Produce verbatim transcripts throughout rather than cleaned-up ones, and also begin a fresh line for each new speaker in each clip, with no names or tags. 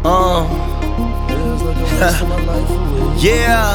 Um, yeah,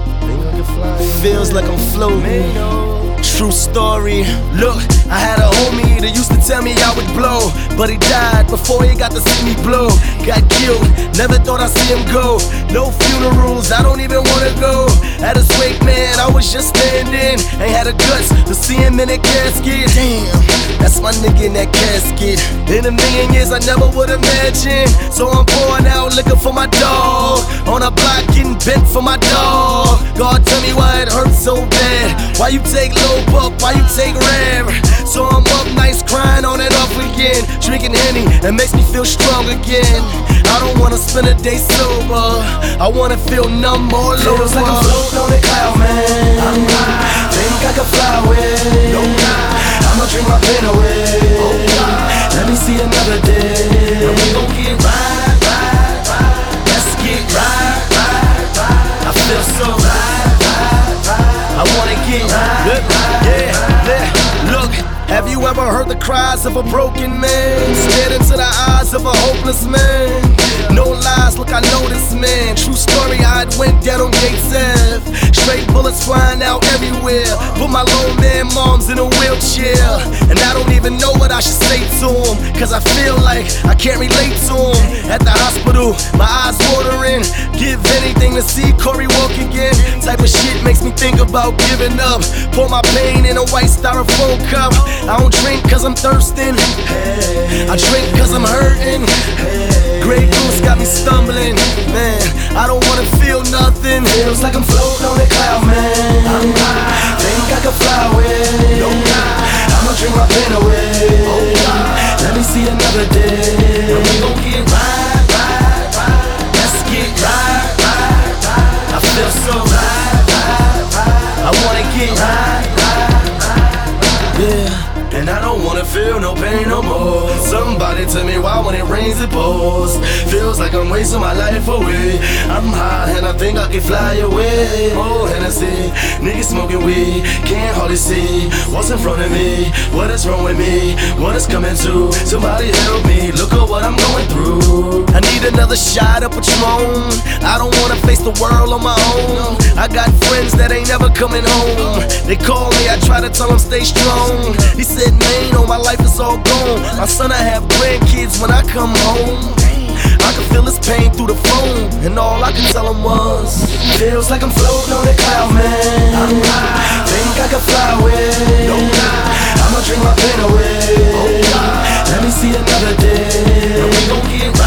feels like I'm floating. True story. Look, I had a homie that used to tell me I would blow, but he died before he got to see me blow. Got killed, never thought I'd see him go. No funerals, I don't even wanna go. At his wake, man, I was just standing. Ain't had the guts to see him in that casket. Damn, that's my nigga in that casket. In a million years, I never would imagine. So I'm pouring out liquor for my dog. On a block, getting bent for my dog. God, tell me why it hurts so bad. Why you take low buck, why you take rare? So I'm up nice, crying on and off again. Drinking Henny, that makes me feel strong again. I don't wanna spend a day sober, I wanna feel numb all over.
Feels like I'm floating on a cloud, man. I'm high, think I can fly away. No lie, I'ma drink my pain away. Oh God, let me see another day. And we gon' get right, right, right. Let's get right, right, right. I feel so right, right, right.
I wanna get right, look, yeah, yeah. Look, have you ever heard the cries of a broken man? Stared into the eyes of a hopeless man. No lies, look, I know this man. True story, I had went down on Gates Ave. Straight bullets flying out everywhere. Put my lone man moms in a wheelchair. And I don't even know what I should say to him, cause I feel like I can't relate to him. At the hospital, my eyes watering. Give anything to see Corey walk again. Type of shit makes me think about giving up. Pour my pain in a white styrofoam cup. I don't drink cause I'm thirsting, I drink cause I'm hurting. Grey Goose got me stumbling, man, I don't wanna feel nothing.
Feels like I'm floating on a cloud, man. I'm high, think I can fly away. No lie, I'ma drink my pain away. Oh God, let me see another day. And we gon' get right, right, right. Let's get right, right, right. I feel so right, right, right.
I wanna get
right, right, right.
Yeah. And I don't wanna feel no pain no more. Somebody tell me why when it rains it pours. Feels like I'm wasting my life away. I'm high and I think I can fly away. Oh Hennessy, niggas smoking weed, can't hardly see what's in front of me. What is wrong with me? What is coming to? Somebody help me, look at what I'm going through. I need another shot of Patron. I don't wanna face the world on my own. I got friends that ain't never coming home. They call me, I try to tell them stay strong. He said, man, oh, my life is all gone. My son, I have grandkids when I come home. I can feel his pain through the phone, and all I can tell him was,
feels like I'm floating on a cloud, man. I'm high, think I can fly away. No lie, I'ma drink my pain away. Oh God, let me see another day. And we gon' get